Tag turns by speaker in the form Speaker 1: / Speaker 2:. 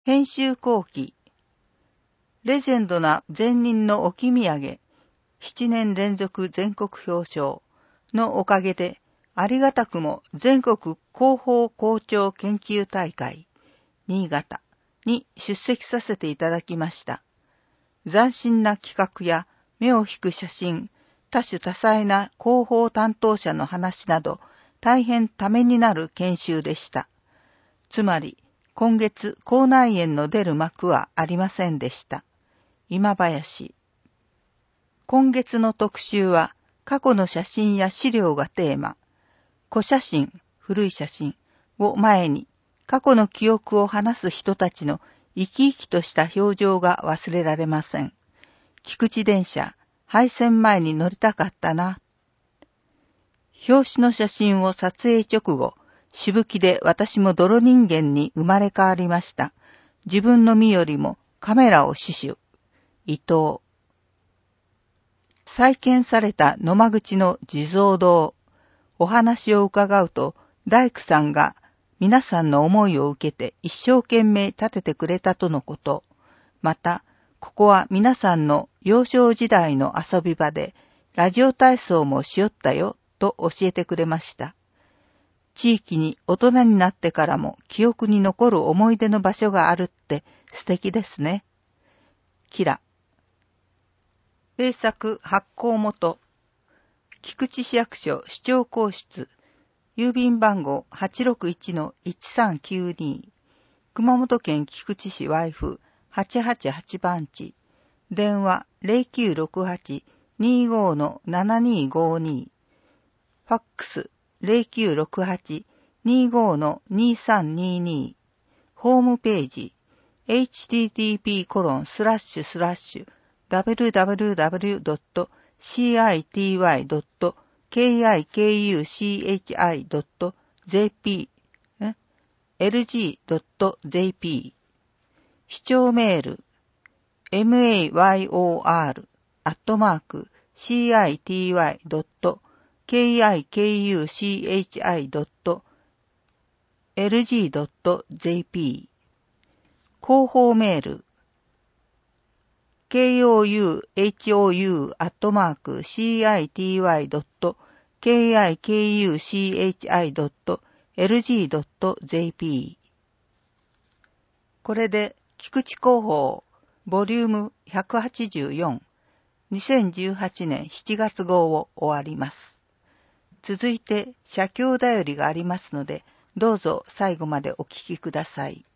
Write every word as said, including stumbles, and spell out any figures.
Speaker 1: 編集後期。レジェンドな前任の置き土産、七年連続全国表彰のおかげで、ありがたくも全国広報校長研究大会、新潟に出席させていただきました。斬新な企画や目を引く写真、多種多彩な広報担当者の話など、大変ためになる研修でした。つまり、今月口内炎の出る幕はありませんでした。今林。今月の特集は、過去の写真や資料がテーマ。古写真、古い写真を前に、過去の記憶を話す人たちの生き生きとした表情が忘れられません。菊池電車、廃線前に乗りたかったな。表紙の写真を撮影直後、しぶきで私も泥人間に生まれ変わりました。自分の身よりもカメラを死守。伊藤。再建された野間口の地蔵堂。お話を伺うと、大工さんが皆さんの思いを受けて一生懸命建ててくれたとのこと。また、ここは皆さんの幼少時代の遊び場で、ラジオ体操もしよったよ、と教えてくれました。地域に大人になってからも記憶に残る思い出の場所があるって素敵ですね。キラ。制作発行元。菊池市役所市長公室。郵便番号 はちろくいちのいちさんきゅうに。熊本県菊池市ワイフはちはちはち番地。電話 ゼロきゅうろくはちにーごーのななにーごーに。ファックスゼロきゅうろくはちにーごーのにーさんにーに。ホームページ エイチティーティーピーコロンスラッシュスラッシュダブリューダブリューダブリュードットシーアイティーワイドットケーアイケーユーシーエイチアイドットジェーピー エルジードットジェーピー 視聴メール メイヨーアール アットマーク シーアイティーワイドットケーアイケーユーシーエイチアイドットエルジードットジェーピー 広報メール ケーオーユーエイチオーユー アットマーク シーアイティーワイドットケーアイケーユーシーエイチアイドットエルジードットジェーピー これで菊池広報ボリュームひゃくはちじゅうよん にせんじゅうはちねんしちがつ号を終わります。続いて写経だよりがありますので、どうぞ最後までお聞きください。